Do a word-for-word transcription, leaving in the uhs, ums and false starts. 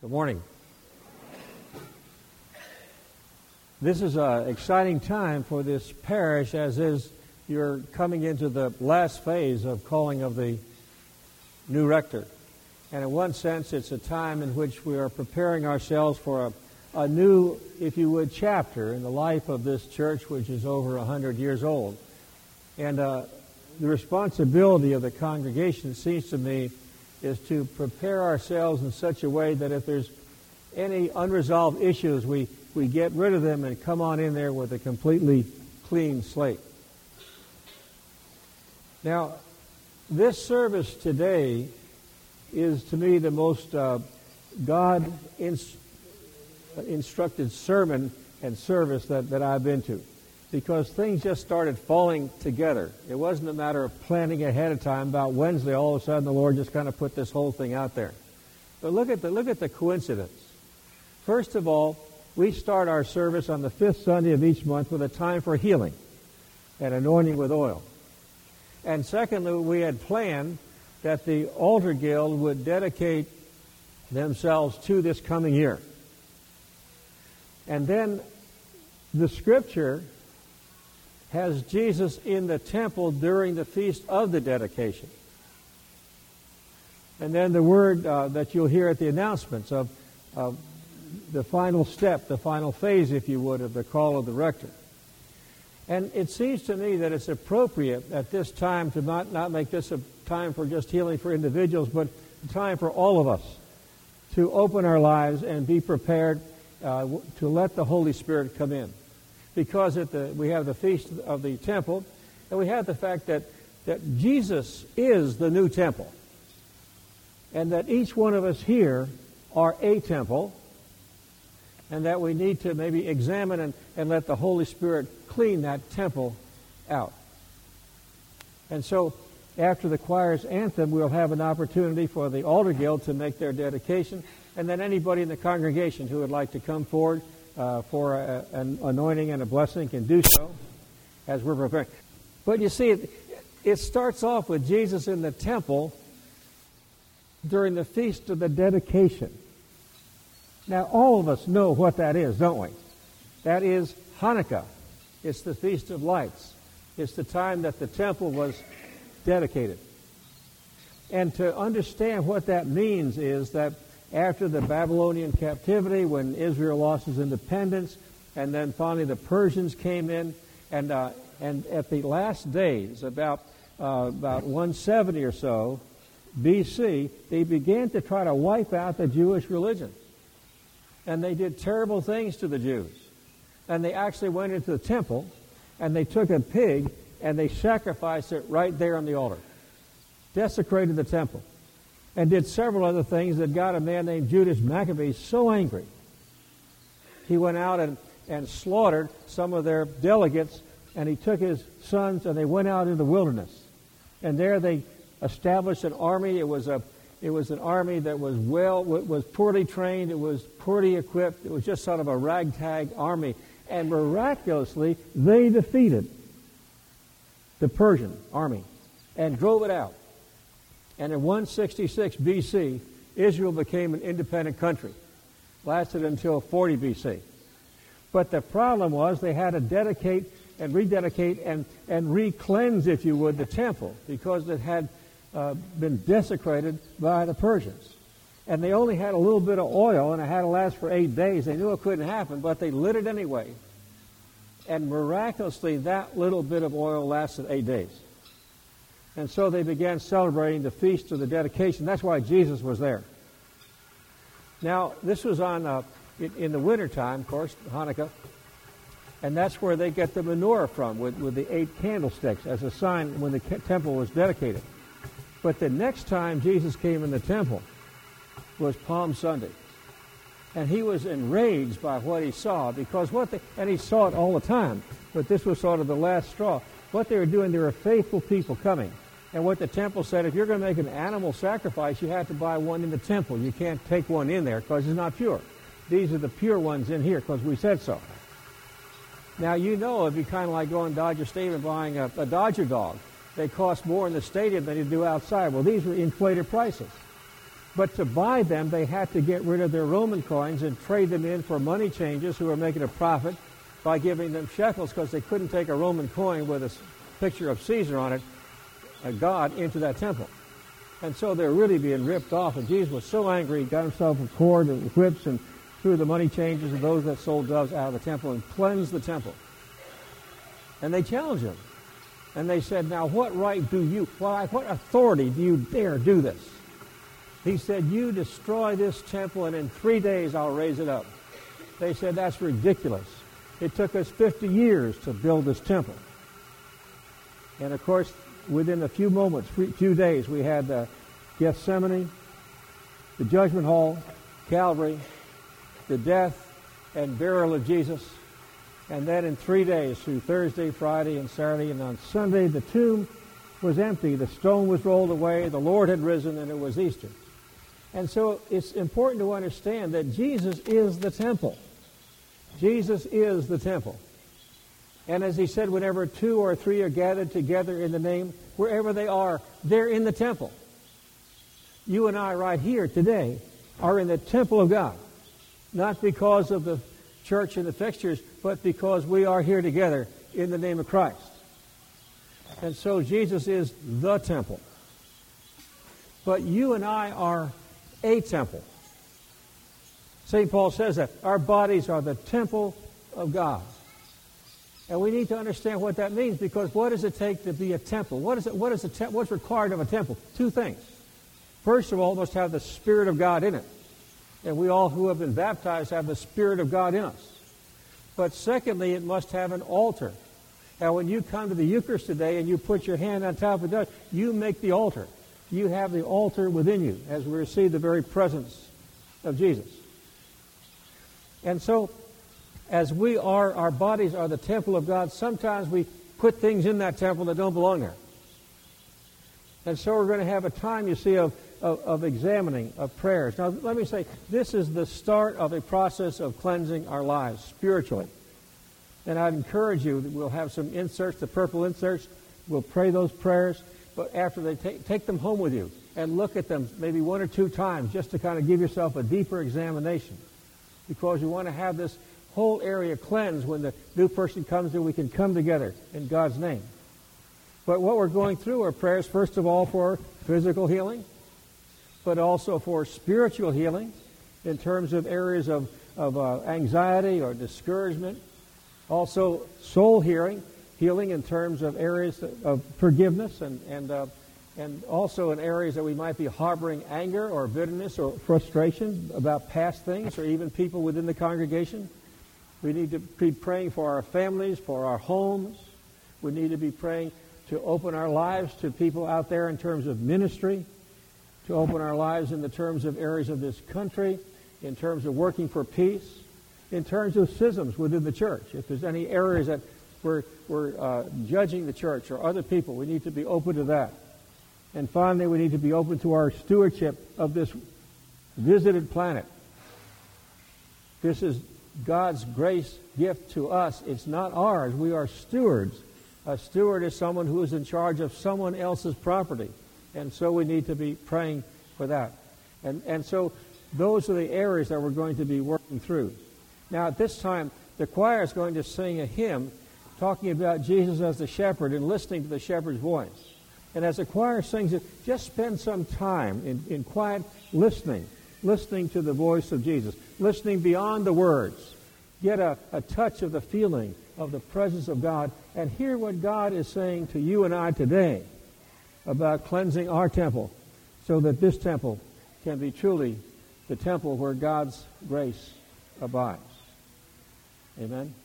Good morning. This is an exciting time for this parish, as is you're coming into the last phase of calling of the new rector. And in one sense, it's a time in which we are preparing ourselves for a, a new, if you would, chapter in the life of this church, which is over one hundred years old. And uh, the responsibility of the congregation, it seems to me, is to prepare ourselves in such a way that if there's any unresolved issues, we, we get rid of them and come on in there with a completely clean slate. Now, this service today is, to me, the most uh, God-instructed sermon and service that, that I've been to, because things just started falling together. It wasn't a matter of planning ahead of time. About Wednesday, all of a sudden, the Lord just kind of put this whole thing out there. But look at the look at the coincidence. First of all, we start our service on the fifth Sunday of each month with a time for healing and anointing with oil. And secondly, we had planned that the Altar Guild would dedicate themselves to this coming year. And then the Scripture has Jesus in the temple during the feast of the dedication. And then the word uh, that you'll hear at the announcements of, of the final step, the final phase, if you would, of the call of the rector. And it seems to me that it's appropriate at this time to not, not make this a time for just healing for individuals, but a time for all of us to open our lives and be prepared uh, to let the Holy Spirit come in. Because at the, we have the Feast of the Temple, and we have the fact that, that Jesus is the new temple, and that each one of us here are a temple, and that we need to maybe examine and, and let the Holy Spirit clean that temple out. And so, after the choir's anthem, we'll have an opportunity for the Altar Guild to make their dedication, and then anybody in the congregation who would like to come forward Uh, for a, an anointing and a blessing can do so as we're preparing. But you see, it, it starts off with Jesus in the temple during the Feast of the Dedication. Now, all of us know what that is, don't we? That is Hanukkah. It's the Feast of Lights. It's the time that the temple was dedicated. And to understand what that means is that after the Babylonian captivity, when Israel lost its independence, and then finally the Persians came in, and uh, and at the last days, about uh, about one seventy or so B C, they began to try to wipe out the Jewish religion, and they did terrible things to the Jews. And they actually went into the temple, and they took a pig and they sacrificed it right there on the altar, desecrated the temple, and did several other things that got a man named Judas Maccabeus so angry. He went out and, and slaughtered some of their delegates, and he took his sons, and they went out into the wilderness. And there they established an army. It was a it was an army that was well was poorly trained. It was poorly equipped. It was just sort of a ragtag army. And miraculously, they defeated the Persian army and drove it out. And in one sixty-six B C, Israel became an independent country. Lasted until forty B C. But the problem was they had to dedicate and rededicate and, and re-cleanse, if you would, the temple, because it had uh, been desecrated by the Persians. And they only had a little bit of oil, and it had to last for eight days. They knew it couldn't happen, but they lit it anyway. And miraculously, that little bit of oil lasted eight days. And so they began celebrating the Feast of the Dedication. That's why Jesus was there. Now, this was on uh, in, in the wintertime, of course, Hanukkah. And that's where they get the menorah from, with, with the eight candlesticks, as a sign when the temple was dedicated. But the next time Jesus came in the temple was Palm Sunday. And he was enraged by what he saw, because what they, and he saw it all the time, but this was sort of the last straw. What they were doing, there were faithful people coming. And what the temple said, if you're going to make an animal sacrifice, you have to buy one in the temple. You can't take one in there because it's not pure. These are the pure ones in here because we said so. Now, you know, it'd be kind of like going to Dodger Stadium and buying a, a Dodger dog. They cost more in the stadium than you do outside. Well, these were inflated prices. But to buy them, they had to get rid of their Roman coins and trade them in for money changers who were making a profit by giving them shekels, because they couldn't take a Roman coin with a picture of Caesar on it, a god, into that temple. And so they're really being ripped off. And Jesus was so angry, he got himself a cord and whips and threw the money changers and those that sold doves out of the temple and cleansed the temple. And they challenged him. And they said, now what right do you, why, what authority do you dare do this? He said, you destroy this temple and in three days I'll raise it up. They said, that's ridiculous. It took us fifty years to build this temple. And of course, within a few moments, few days, we had uh, Gethsemane, the judgment hall, Calvary, the death and burial of Jesus. And then in three days, through Thursday, Friday, and Saturday, and on Sunday, the tomb was empty. The stone was rolled away. The Lord had risen, and it was Easter. And so it's important to understand that Jesus is the temple. Jesus is the temple. And as he said, whenever two or three are gathered together in the name, wherever they are, they're in the temple. You and I right here today are in the temple of God. Not because of the church and the fixtures, but because we are here together in the name of Christ. And so Jesus is the temple. But you and I are a temple. Saint Paul says that our bodies are the temple of God. And we need to understand what that means, because what does it take to be a temple? What is it? What is the te- what's required of a temple? Two things. First of all, it must have the Spirit of God in it. And we all who have been baptized have the Spirit of God in us. But secondly, it must have an altar. Now, when you come to the Eucharist today and you put your hand on top of the altar, you make the altar. You have the altar within you as we receive the very presence of Jesus. And so, as we are, our bodies are the temple of God, sometimes we put things in that temple that don't belong there. And so we're going to have a time, you see, of, of, of examining, of prayers. Now, let me say, this is the start of a process of cleansing our lives spiritually. And I'd encourage you, we'll have some inserts, the purple inserts. We'll pray those prayers, but after they take, take them home with you and look at them maybe one or two times just to kind of give yourself a deeper examination. Because you want to have this whole area cleansed when the new person comes in, we can come together in God's name. But what we're going through are prayers, first of all, for physical healing, but also for spiritual healing in terms of areas of, of uh, anxiety or discouragement. Also, soul healing, healing in terms of areas of forgiveness, and and uh, and also in areas that we might be harboring anger or bitterness or frustration about past things, or even people within the congregation. We need to be praying for our families, for our homes. We need to be praying to open our lives to people out there in terms of ministry, to open our lives in the terms of areas of this country, in terms of working for peace, in terms of schisms within the church. If there's any areas that we're, we're uh, judging the church or other people, we need to be open to that. And finally, we need to be open to our stewardship of this visited planet. This is God's grace gift to us. It's not ours. We are stewards. A steward is someone who is in charge of someone else's property. And so we need to be praying for that. And, and so those are the areas that we're going to be working through. Now, at this time, the choir is going to sing a hymn talking about Jesus as the shepherd and listening to the shepherd's voice. And as the choir sings it, just spend some time in, in quiet listening, listening to the voice of Jesus, listening beyond the words. Get a, a touch of the feeling of the presence of God and hear what God is saying to you and I today about cleansing our temple so that this temple can be truly the temple where God's grace abides. Amen.